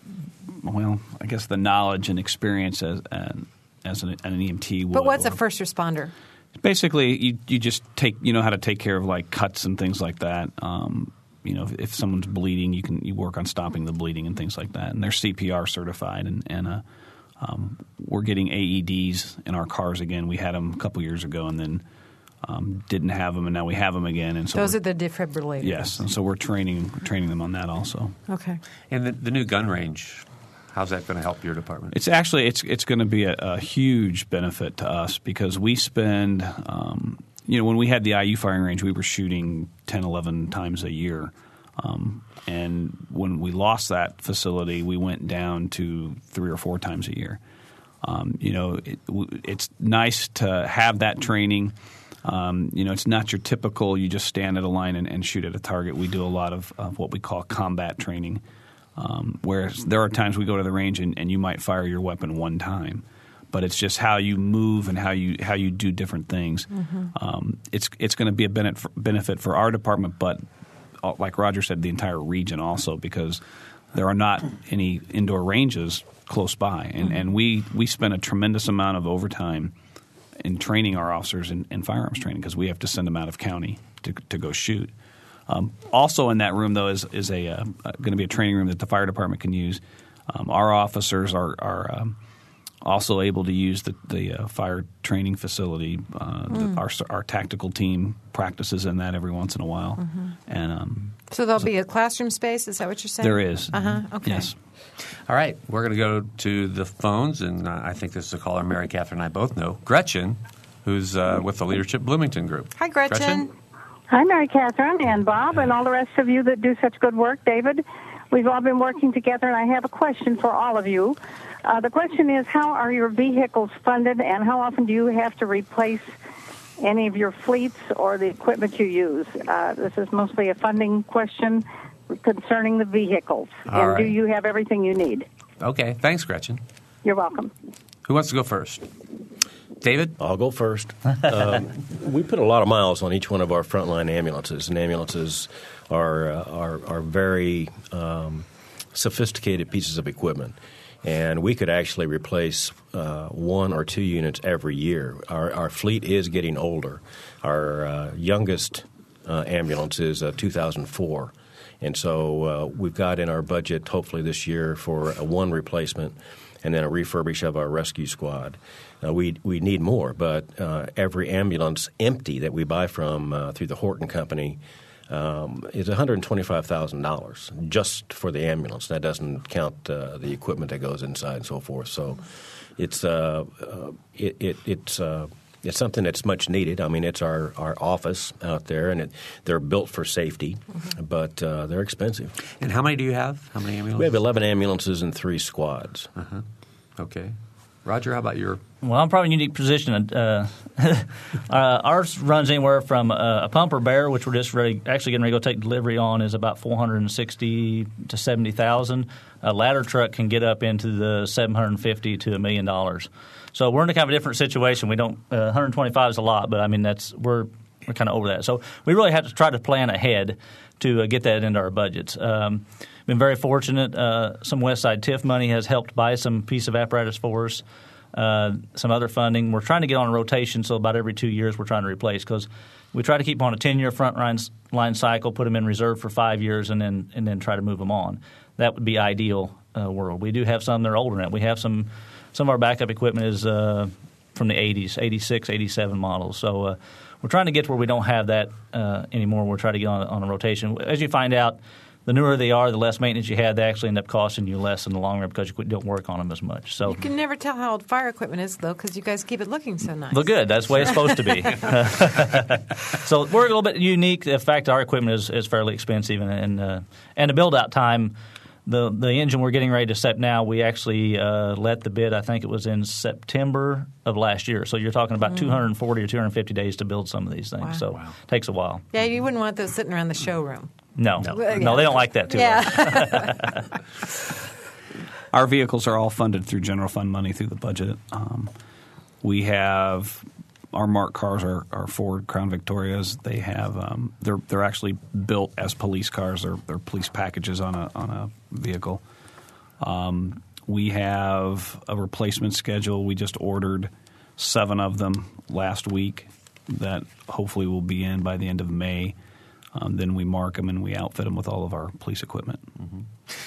well, I guess the knowledge and experience as an, as an, an E M T would. But what's or, a first responder? Basically, you you just take you know how to take care of like cuts and things like that. Um, you know, if, if someone's bleeding, you can you work on stopping the bleeding and things like that. And they're C P R certified, and and uh, um, we're getting A E Ds in our cars again. We had them a couple years ago, and then um, didn't have them, and now we have them again. And so those are the defibrillators. Yes, and so we're training training them on that also. Okay. And the, the new gun range. How's that going to help your department? It's actually it's it's going to be a, a huge benefit to us because we spend um, you know when we had the I U firing range we were shooting ten, eleven times a year, um, and when we lost that facility we went down to three or four times a year. Um, you know it, it's nice to have that training. Um, you know it's not your typical you just stand at a line and, and shoot at a target. We do a lot of, of what we call combat training. Um, whereas there are times we go to the range and, and you might fire your weapon one time, but it's just how you move and how you how you do different things. Mm-hmm. Um, it's it's going to be a benefit for, benefit for our department, but uh, like Roger said, the entire region also because there are not any indoor ranges close by, and, mm-hmm. and we we spend a tremendous amount of overtime in training our officers in, in firearms training because we have to send them out of county to to go shoot. Um, also in that room, though, is, is a uh, going to be a training room that the fire department can use. Um, our officers are, are um, also able to use the, the uh, fire training facility. Uh, mm. the, our, our tactical team practices in that every once in a while. Mm-hmm. And um, so there'll so be a classroom space? Is that what you're saying? There is. Uh-huh. Okay. Yes. All right. We're going to go to the phones, and uh, I think this is a caller Mary Catherine and I both know. Gretchen, who's uh, with the Leadership Bloomington Group. Hi, Gretchen. Gretchen? Hi, Mary Catherine and Bob and all the rest of you that do such good work. David, we've all been working together, and I have a question for all of you. Uh, the question is, how are your vehicles funded, and how often do you have to replace any of your fleets or the equipment you use? Uh, this is mostly a funding question concerning the vehicles. All and right. do you have everything you need? Okay. Thanks, Gretchen. You're welcome. Who wants to go first? David? I'll go first. um, we put a lot of miles on each one of our frontline ambulances, and ambulances are uh, are, are very um, sophisticated pieces of equipment. And we could actually replace uh, one or two units every year. Our, our fleet is getting older. Our uh, youngest uh, ambulance is uh, two thousand four. And so uh, we've got in our budget, hopefully this year, for a one replacement and then a refurbish of our rescue squad. Uh, we we need more, but uh, every ambulance empty that we buy from uh, through the Horton Company um, is one hundred twenty-five thousand dollars just for the ambulance. That doesn't count uh, the equipment that goes inside and so forth. So it's uh, uh, it, it, it's uh, it's something that's much needed. I mean, it's our, our office out there, and it, they're built for safety, mm-hmm. but uh, they're expensive. And how many do you have? How many ambulances? We have eleven ambulances and three squads. Uh-huh. Okay. Roger, how about your? Well, I'm probably in a unique position. Uh, uh, ours runs anywhere from uh, a pumper bear, which we're just ready, actually getting ready to go take delivery on, is about four hundred sixty to seventy thousand. A ladder truck can get up into the seven hundred fifty to a million dollars. So we're in a kind of a different situation. We don't uh, one hundred twenty-five is a lot, but I mean that's we're we're kind of over that. So we really have to try to plan ahead to uh, get that into our budgets. Um, been very fortunate. Uh, some West Side TIF money has helped buy some piece of apparatus for us. Uh, some other funding. We're trying to get on a rotation, so about every two years we're trying to replace because we try to keep on a ten-year front line, line cycle, put them in reserve for five years, and then and then try to move them on. That would be ideal uh, world. We do have some that are older than that. We have some some of our backup equipment is uh, from the eighties, eighty-six, eighty-seven models. So uh, we're trying to get to where we don't have that uh, anymore. We're trying to get on, on a rotation. As you find out, the newer they are, the less maintenance you have, they actually end up costing you less in the long run because you don't work on them as much. So you can never tell how old fire equipment is, though, because you guys keep it looking so nice. Look good. That's the way it's supposed to be. So we're a little bit unique. The fact our equipment is, is fairly expensive, and and, uh, and the build-out time, the the engine we're getting ready to set now, we actually uh, let the bid, I think it was in September of last year. So you're talking about mm. two hundred forty or two hundred fifty days to build some of these things. Wow. So wow. it takes a while. Yeah, you wouldn't want those sitting around the showroom. No. No, yeah. no, they don't like that too yeah. well. Our vehicles are all funded through general fund money through the budget. Um, we have our marked cars are, are Ford Crown Victorias. They have um, they're they're actually built as police cars. They're they're police packages on a on a vehicle. Um, we have a replacement schedule. We just ordered seven of them last week that hopefully will be in by the end of May. Um, then we mark them and we outfit them with all of our police equipment. Mm-hmm.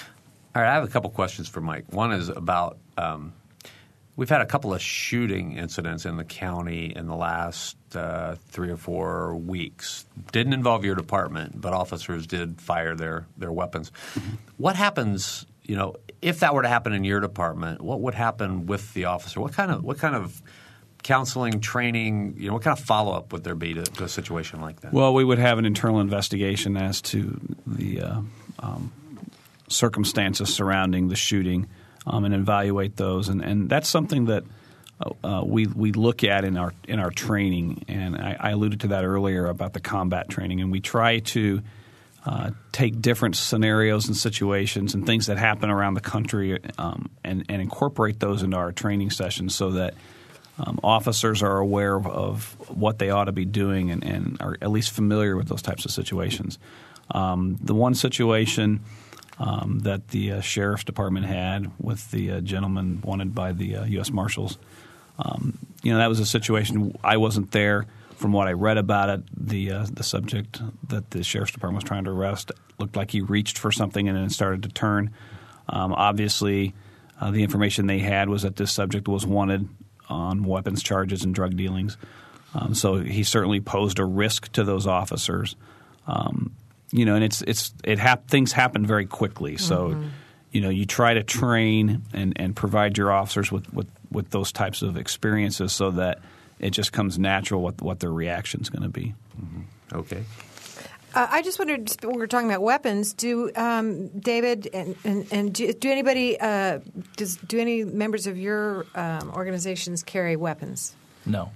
All right, I have a couple questions for Mike. One is about um, we've had a couple of shooting incidents in the county in the last uh, three or four weeks. Didn't involve your department, but officers did fire their, their weapons. Mm-hmm. What happens, you know, if that were to happen in your department, what would happen with the officer? What kind of what kind of counseling, training, you know, what kind of follow-up would there be to, to a situation like that? Well, we would have an internal investigation as to the uh, um, circumstances surrounding the shooting um, and evaluate those. And, and that's something that uh, we we look at in our in our training. And I, I alluded to that earlier about the combat training. And we try to uh, take different scenarios and situations and things that happen around the country um, and, and incorporate those into our training sessions so that Um, officers are aware of, of what they ought to be doing and, and are at least familiar with those types of situations. Um, the one situation um, that the uh, Sheriff's Department had with the uh, gentleman wanted by the uh, U S Marshals, um, you know, that was a situation I wasn't there. From what I read about it, the uh, the subject that the Sheriff's Department was trying to arrest looked like he reached for something and then started to turn. Um, obviously, uh, the information they had was that this subject was wanted on weapons charges and drug dealings. Um, so he certainly posed a risk to those officers. Um, you know, and it's it's it hap- things happen very quickly. So, mm-hmm. you know, you try to train and, and provide your officers with, with, with those types of experiences so that it just comes natural what what their reaction is going to be. Mm-hmm. Okay. Uh, I just wondered, when we're talking about weapons, do um, David and, and, and do, do anybody uh, does do any members of your um, organizations carry weapons? No.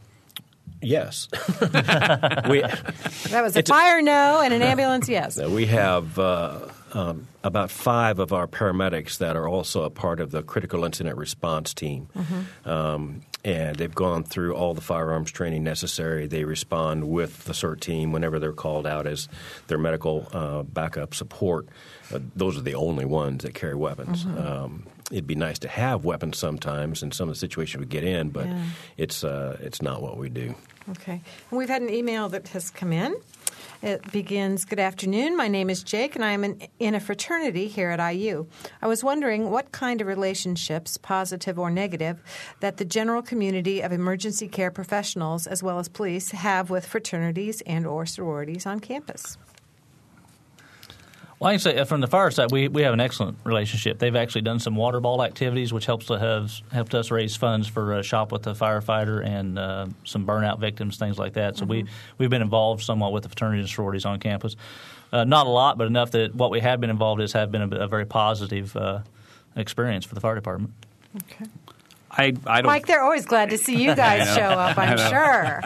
Yes. we, that was a fire no and an ambulance yes. We have uh, um, about five of our paramedics that are also a part of the critical incident response team. Mm-hmm. Um, and they've gone through all the firearms training necessary. They respond with the CERT team whenever they're called out as their medical uh, backup support. Uh, those are the only ones that carry weapons. Mm-hmm. Um, it'd be nice to have weapons sometimes in some of the situations we get in, but yeah. it's uh, it's not what we do. Okay. And we've had an email that has come in. It begins, "Good afternoon. My name is Jake, and I am in, in a fraternity here at I U. I was wondering what kind of relationships, positive or negative, that the general community of emergency care professionals, as well as police, have with fraternities and or sororities on campus." Well, I can say from the fire side, we, we have an excellent relationship. They've actually done some water ball activities, which helps to have helped us raise funds for a shop with the firefighter and uh, some burnout victims, things like that. So mm-hmm. we we've been involved somewhat with the fraternities and sororities on campus. Uh, not a lot, but enough that what we have been involved in has been a, a very positive uh, experience for the fire department. Okay, I, I don't, Mike, they're always glad to see you guys show up. I'm sure.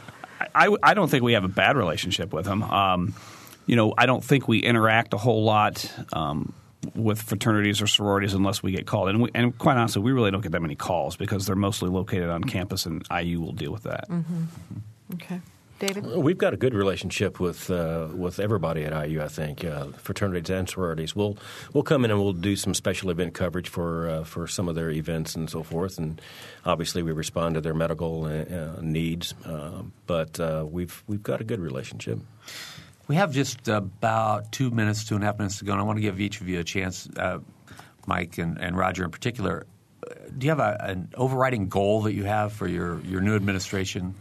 I, I don't think we have a bad relationship with them. Um, You know, I don't think we interact a whole lot um, with fraternities or sororities unless we get called. And, we, and quite honestly, we really don't get that many calls because they're mostly located on campus, and I U will deal with that. Mm-hmm. Okay. David? We've got a good relationship with uh, with everybody at I U, I think, uh, fraternities and sororities. We'll we'll come in and we'll do some special event coverage for uh, for some of their events and so forth. And obviously we respond to their medical uh, needs. Uh, but uh, we've we've got a good relationship. We have just about two minutes, two and a half minutes to go, and I want to give each of you a chance, uh, Mike and, and Roger in particular. Do you have a, an overriding goal that you have for your, your new administration?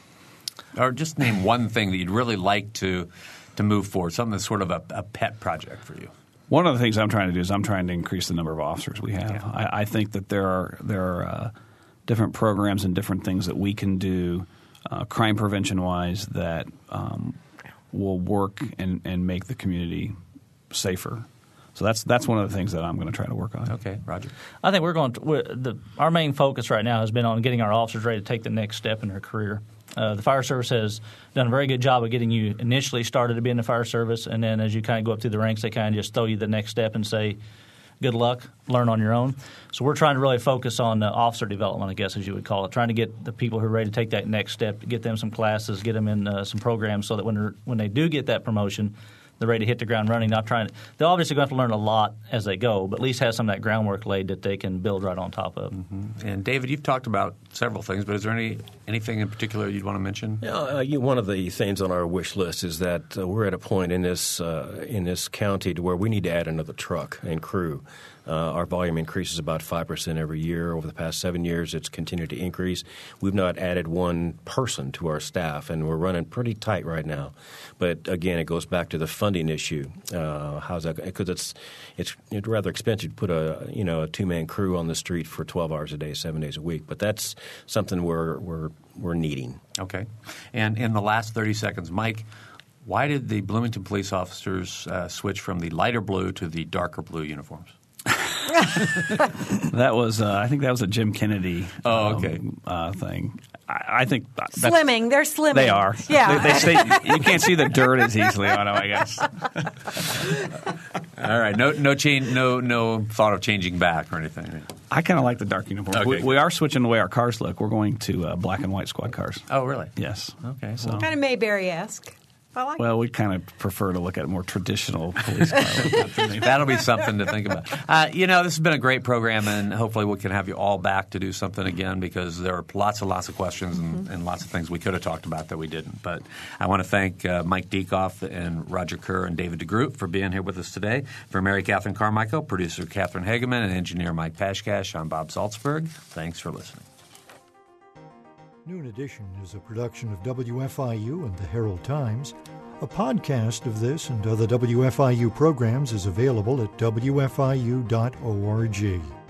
Or just name one thing that you'd really like to to move forward, something that's sort of a, a pet project for you. One of the things I'm trying to do is I'm trying to increase the number of officers we have. Yeah. I, I think that there are there are uh, different programs and different things that we can do uh, crime prevention-wise that um, – will work and, and make the community safer. So that's that's one of the things that I'm going to try to work on. Okay, Roger. I think we're going to we're, the, our main focus right now has been on getting our officers ready to take the next step in their career. Uh, the fire service has done a very good job of getting you initially started to be in the fire service, and then as you kind of go up through the ranks, they kind of just throw you the next step and say, good luck, learn on your own. So we're trying to really focus on uh, officer development, I guess, as you would call it, trying to get the people who are ready to take that next step, get them some classes, get them in uh, some programs so that when they're, when they do get that promotion, they're ready to hit the ground running, not trying to – they're obviously going to have to learn a lot as they go, but at least have some of that groundwork laid that they can build right on top of. Mm-hmm. And, David, you've talked about several things, but is there any anything in particular you'd want to mention? Yeah, uh, you, one of the things on our wish list is that uh, we're at a point in this uh, in this county to where we need to add another truck and crew. Uh, our volume increases about five percent every year. Over the past seven years, it's continued to increase. We've not added one person to our staff, and we're running pretty tight right now. But, again, it goes back to the funding issue. Uh, how's that? Because it's, it's it's rather expensive to put a you know a two-man crew on the street for twelve hours a day, seven days a week. But that's something we're we're we're needing. Okay. And in the last thirty seconds, Mike, why did the Bloomington police officers uh, switch from the lighter blue to the darker blue uniforms? That was, uh, I think that was a Jim Kennedy oh, okay. um, uh, thing. I, I think that's, slimming. They're slimming. They are. Yeah. They, they stay, you can't see the dirt as easily on them, I guess. All right. No, no change. No, no thought of changing back or anything. I kind of like the dark uniforms. Okay, we, we are switching the way our cars look. We're going to uh, black and white squad cars. Oh, really? Yes. Okay. So. Well. Kind of Mayberry-esque. I like well, we kind of prefer to look at a more traditional police car. That'll be something to think about. Uh, you know, this has been a great program, and hopefully we can have you all back to do something again because there are lots and lots of questions and, mm-hmm. and lots of things we could have talked about that we didn't. But I want to thank uh, Mike Dieckhoff and Roger Kerr and David DeGroot for being here with us today. For Mary Catherine Carmichael, producer Catherine Hageman, and engineer Mike Pashkash, I'm Bob Salzberg. Thanks for listening. Noon Edition is a production of W F I U and the Herald Times. A podcast of this and other W F I U programs is available at W F I U dot org.